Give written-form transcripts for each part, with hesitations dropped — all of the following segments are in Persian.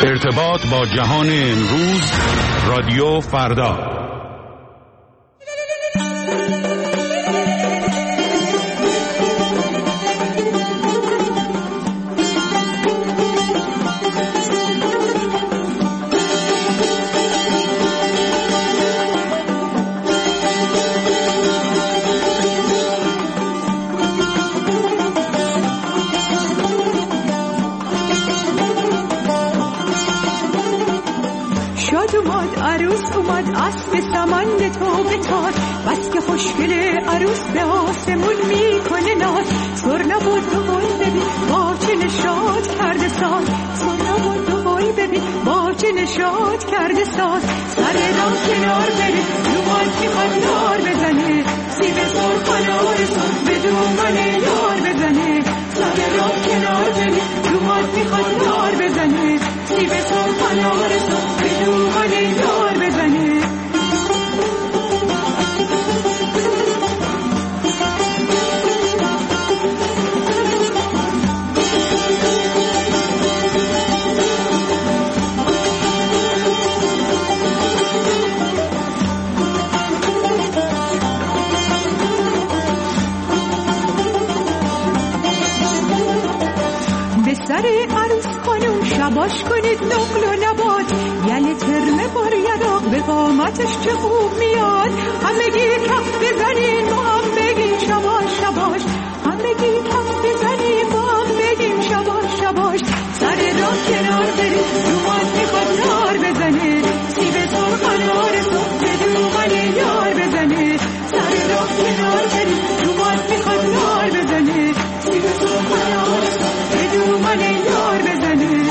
ارتباط با جهان امروز، رادیو فردا. اسب سمند تو بتاد بس که خوشگل عروس به آسمون میکنه ناز. سر نبود تو وای ببین با چه نشاط کرده ساز. سر نبود تو وای ببین با چه نشاط کرده ساز. سر راه کنار بره دومان میخواد یار بزنه. سیب سرخ انار سرخ به دومن یار بزنه. سر راه کنار بره دومان میخواد یار بزنه. سیب سرخ انار سرخ به دومن یار بزنه. سر عروس خانم شباش کنید نقل و نبات. یعنی ترمه بار یراق به قامتش چه خوب میاد. همگی کف بزنین با هم بگیم شباش شباش. همگی کف بزنین با هم بگیم شباش شباش. سر راه کنار برید دومان میخواد یار بزنه. سیب سرخ انار سرخ به دومن یار بزنه. سر راه کنار برید دومان میخواد یار بزنه. سیب سرخ انار سرخ به دومن یار بزنه.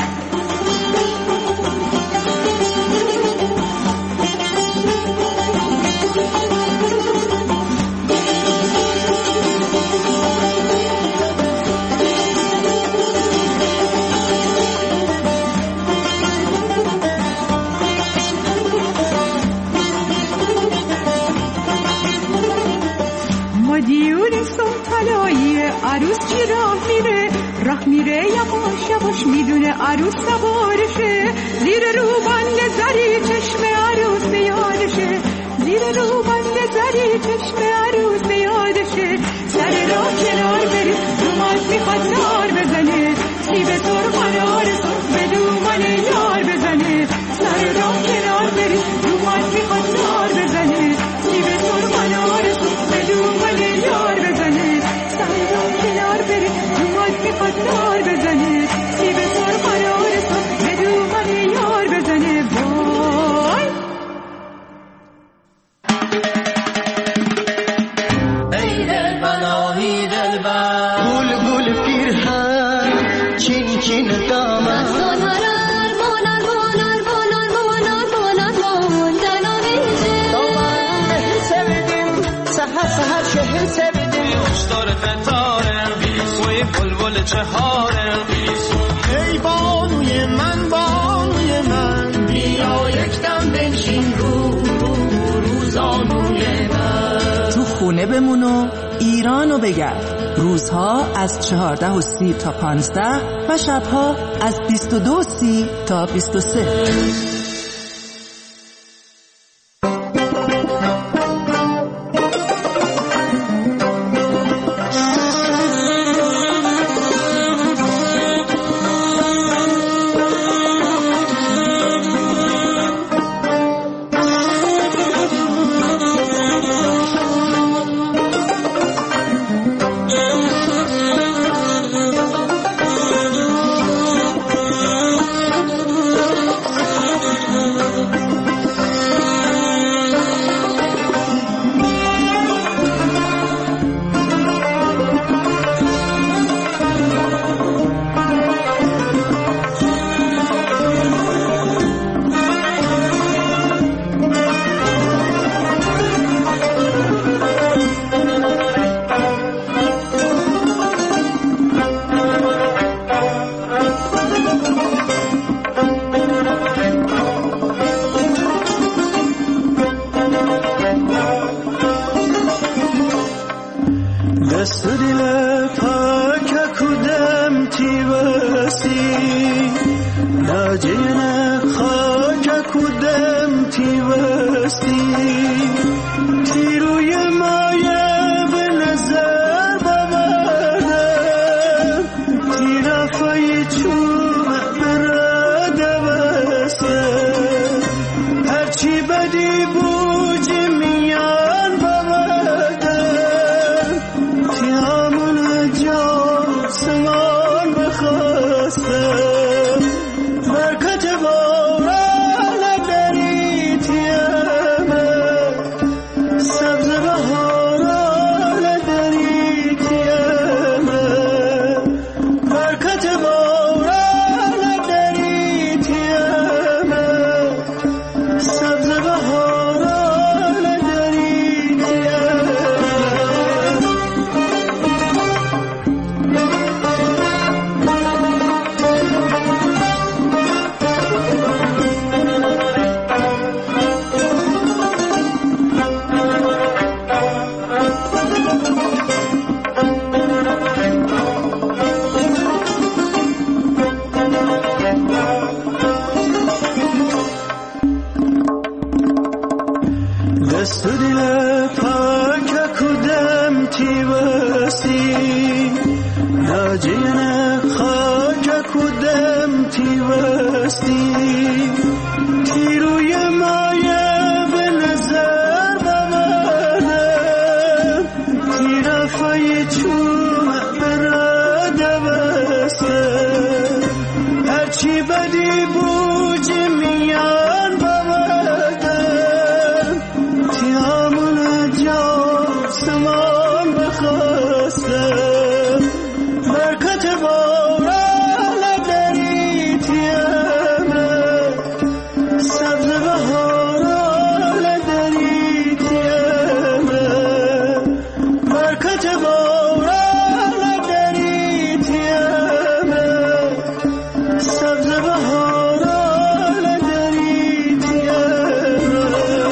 مدیون سلطنایی عروس چی راه میره. راه میره یواش یواش میدونه عروس سوارشه. زیر روبند زری چشم عروس یادشه. زیر روبند زری چشم عروس یادشه. سر راه کنار برید دومان میخواد یار بزنه. سیب سرخ انار سرخ به دومن یار بزنه. سر راه کنار برید دومان میخواد یار بزنه. سیب سرخ انار سرخ به دومن یار بزنه. سر راه کنار برید دومان میخواد یار بزنه. سیب سرخ انار سرخ به دومن یار بزنه. وای ای دلبر ای دلبر گل گل پیرهن چین چین دامن سهر شهر سبیدیم خوشدار فتاره وی بلبل چهاره. ای بانوی من بیا یک دم بنشین روزانوی من. تو خونه بمون و ایرانو بگرد. روزها از 14:30 تا 15 و شبها از 22:30 تا 23. راجعنا خاک کدم تیوستی تیروی مایه به نظر ببردم تیرافای چوب براده بستم هرچی بدی بوج میان ببردم تی همون جا سمان بخواستم برکت باران دری تیمه سبز بهاران دری تیمه برکت باران دری تیمه سبز بهاران دری تیمه دست و دل پاک کدم تیوستی ناجین خاک کدم تیوستی تیروی مایه به نظر ببردم تیرافای چوب براده بستم هرچی بدی بوج میان ببردم تی همون جا سمان بخواستم برکت باران دری تیمه سبز بهاران دری تیمه برکت باران دری تیمه سبز بهاران دری تیمه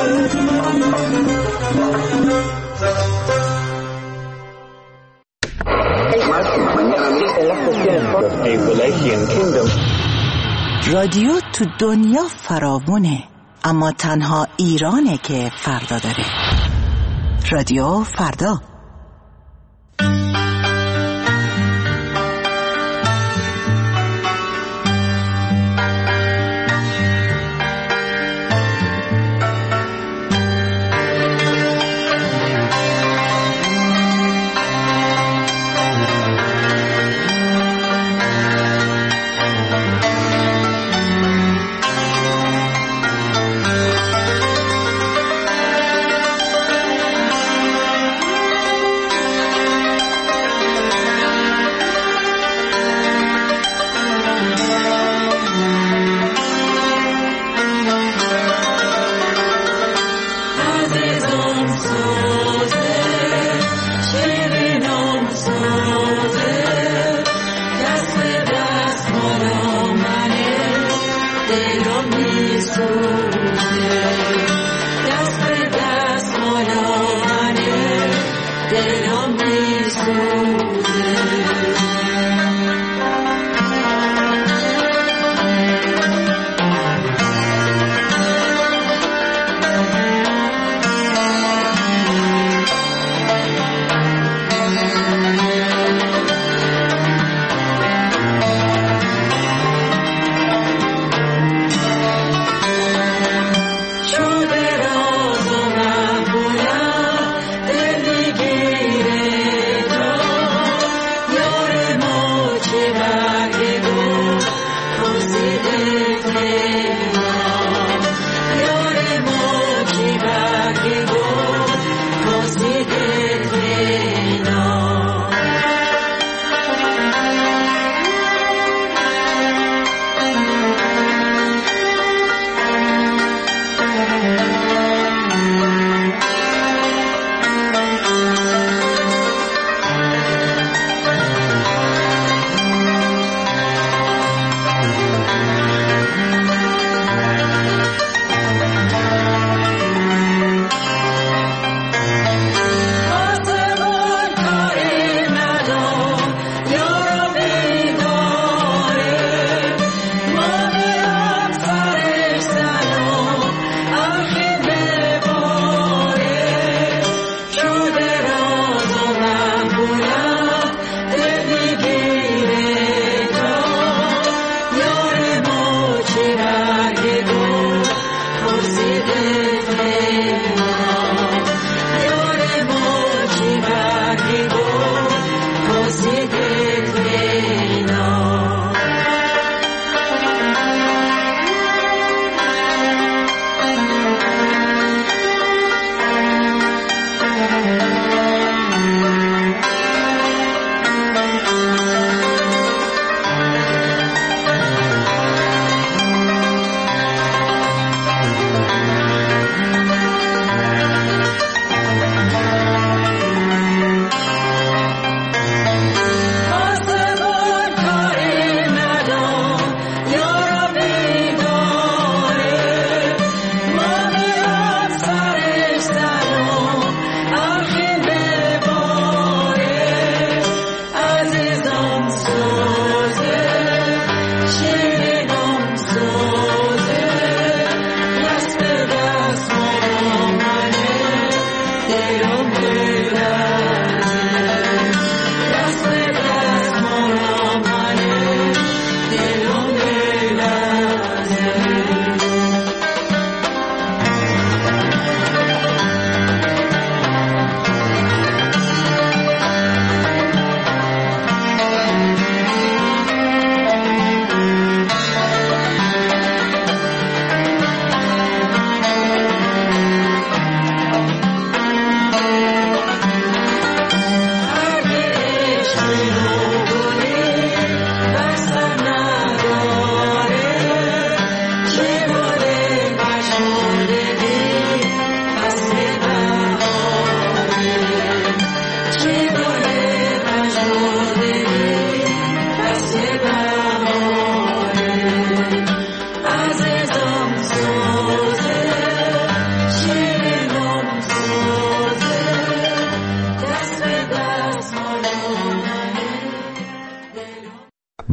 رادیو تو دنیا فراوونه، اما تنها ایرانه که فردا داره. رادیو فردا.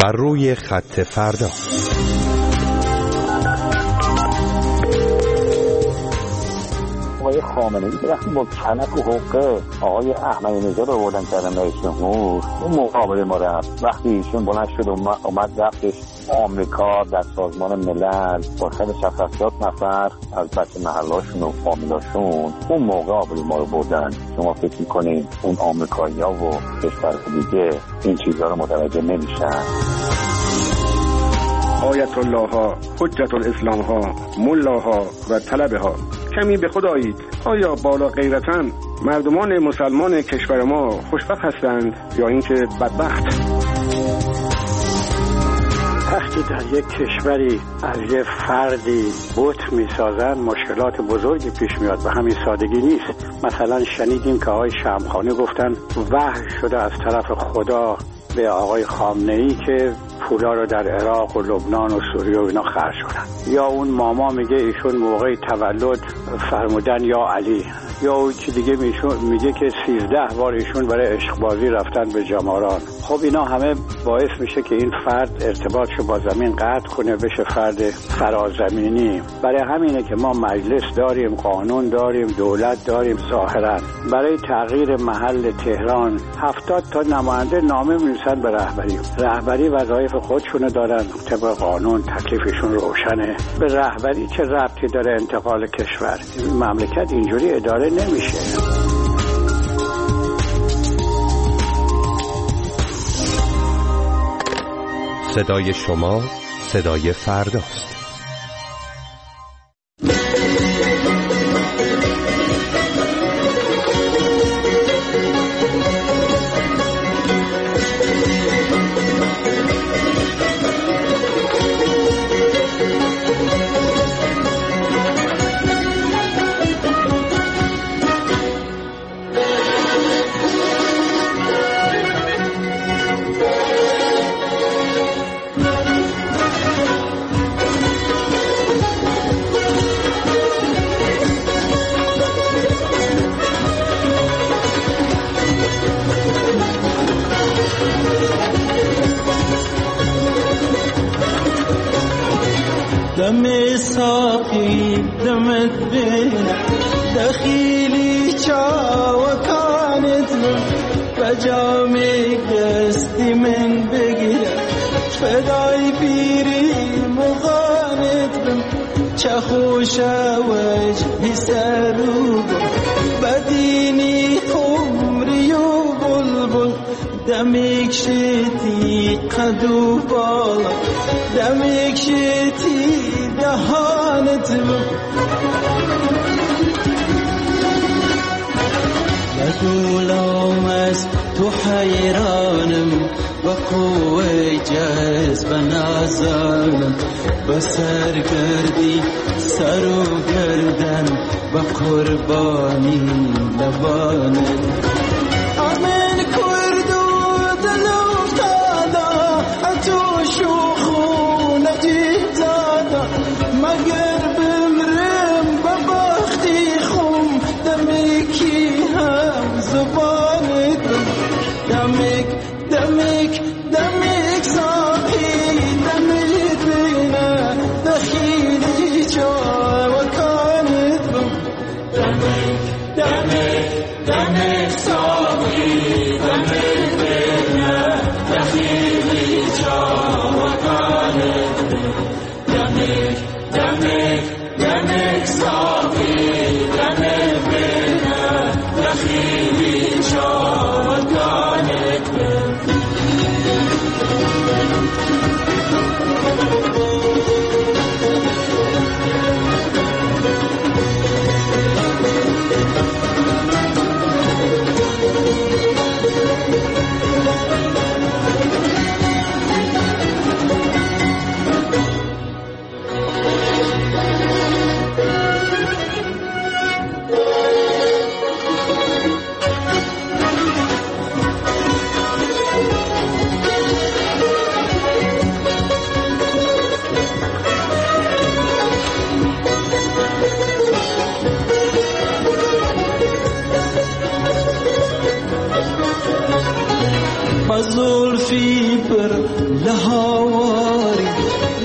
بر روی خط فردا. آقای خامنه‌ای وقتی با کلک و حقه آقای احمدی نژاد رو بردن کردن رئیس جمهور، اون مقابله ما رفت. وقتی ایشون بلند شد اومد رفتش آمریکا در سازمان ملل با 170 نفر از بچه محلاشون و فامیلاشون، اون موقع آبروی ما رو بردن. شما فکر میکنین اون آمریکایی‌ها و کشورهای دیگه این چیزها رو متوجه نمیشن؟ آیت الله ها، حجت الاسلام ها، ملاها و طلبه ها، کمی به خود آیید. آیا بالا غیرتاً مردمان مسلمان کشور ما خوشبخت هستند یا اینکه بدبخت؟ وقتی در یک کشوری از یک فردی بت میسازن مشکلات بزرگی پیش میاد. به همین سادگی نیست. مثلا شنیدیم که آقای شمخانی گفتن وحی شده از طرف خدا به آقای خامنه‌ای که پولا رو در عراق و لبنان و سوریه و اینا خرج کنن. یا اون ماما میگه ایشون موقع تولد فرمودن یا علی. یا اون چی دیگه میگه که 13 بار ایشون برای عشقبازی رفتن به جماران. خب اینا همه باعث میشه که این فرد ارتباطشو با زمین قطع کنه، بشه فرد فرازمینی. برای همینه که ما مجلس داریم، قانون داریم، دولت داریم. ظاهرا برای تغییر محل تهران 70 تا نماینده نامه می‌نویسن به رهبری وظایف خودشونو دارن طبق قانون، تکلیفشون روشنه. به رهبری چه ربطی داره انتقال کشور؟ این مملکت اینجوری اداره نمیشه. صدای شما صدای فرداست. دم ساقي دمت بين دخيلي وكانت بجامك قصدي من بقية فداي بيري مغانت چخوش وجهي سروب بديني خمري وبلبل دمك شتي قدو بالا دمك شتي دهانت لدولام از تو حیرانم با قوه جذب نازانم با سرگردی سر و گردن با قربانی لبانت آمین کرد و دل افتادا اتو شوخو نجیب زادا مگر بمرم بباختی خم دمکی هم زبانت دمک صاحی دمک بینه دخیلی جا و کانت دمک صاحی دمک بینه دخیلی جا و کانت دمک صاحی دمک بینه دخیلی جا و کانت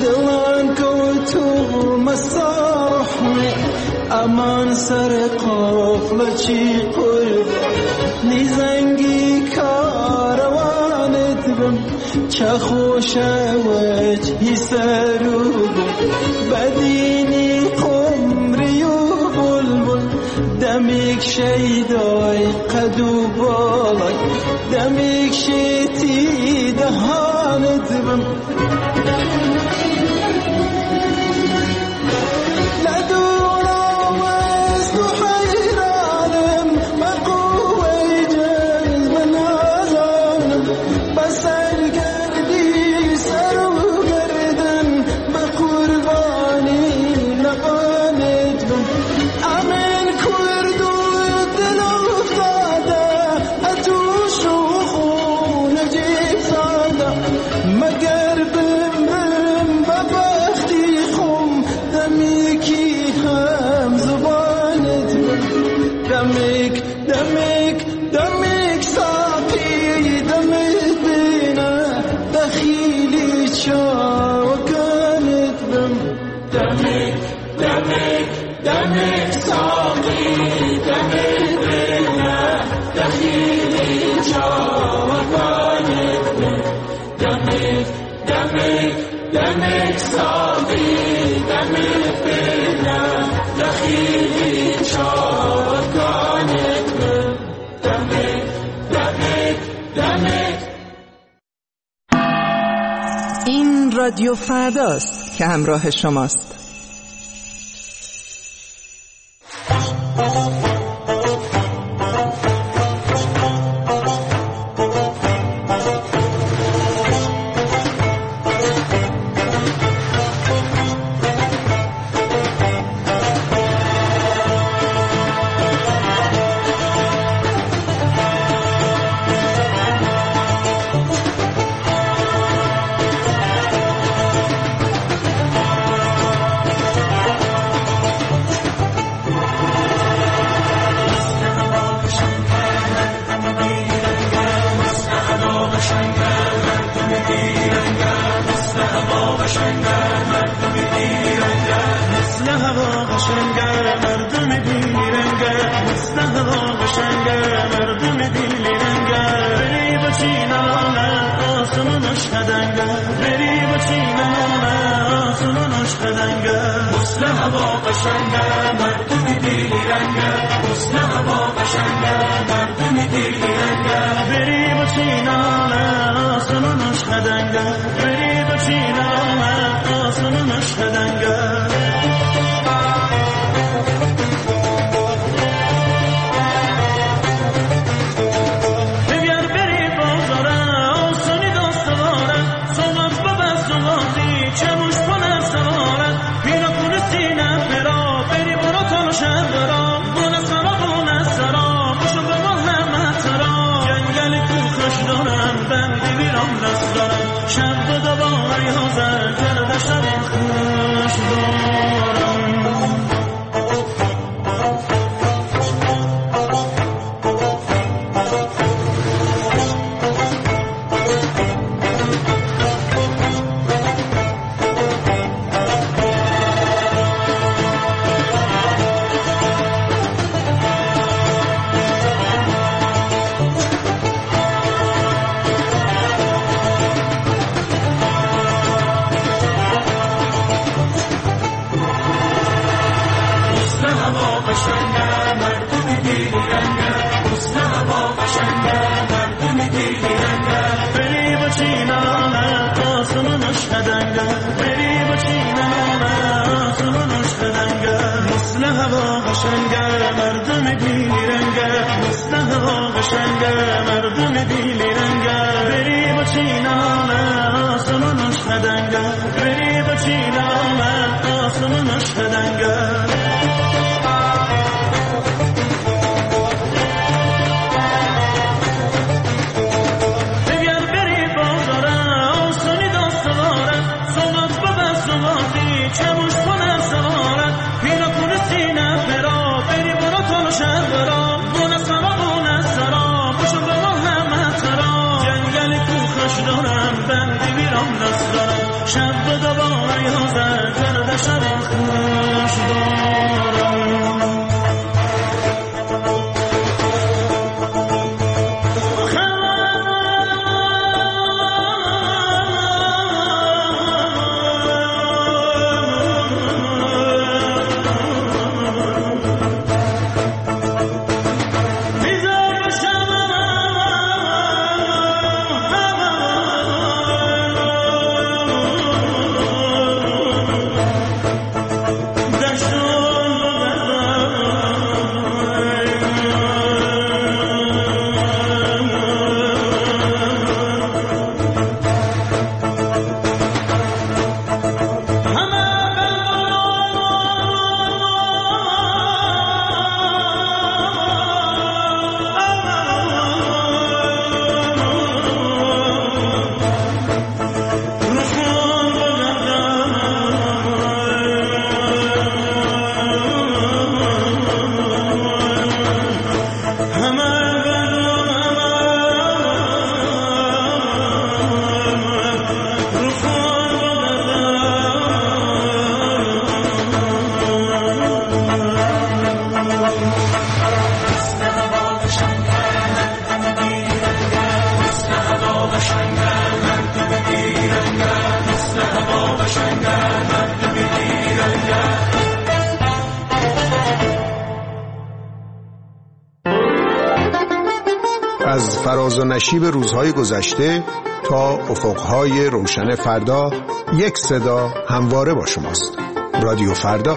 دلان کو تو مسارحنی امان سر قافل چی قرب نیزنگی کاروانت بم چه خوش وجهی سرو بدینی قمری و بلبل دمیک شیدای قدو بالای دمیک شیتی دهانت بم این رادیو فرداست که همراه شماست. شب از فراز و نشیب روزهای گذشته تا افقهای روشن فردا، یک صدا همواره با شماست. رادیو فردا.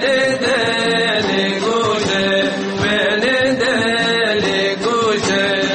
Good.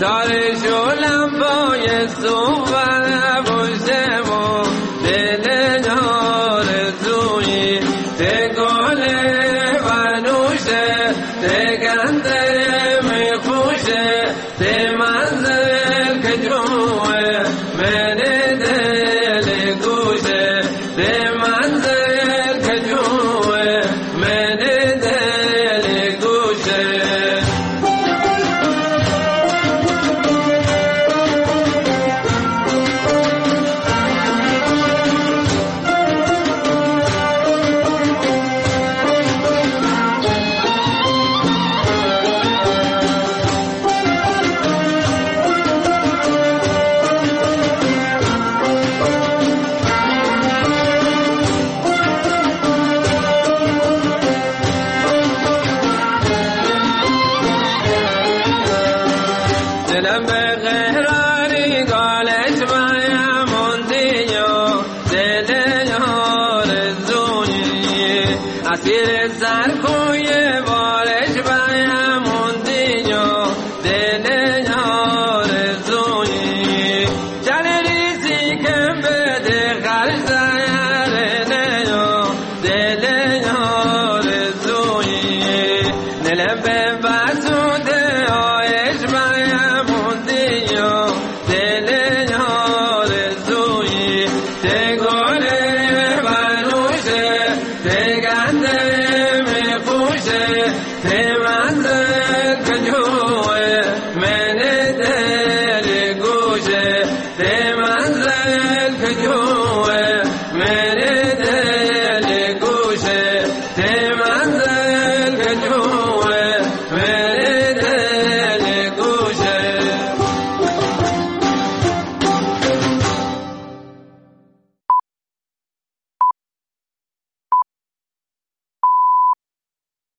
تارش و لمبای سوبر بوشه و دل نارزویی تگاله و نوشه تگنده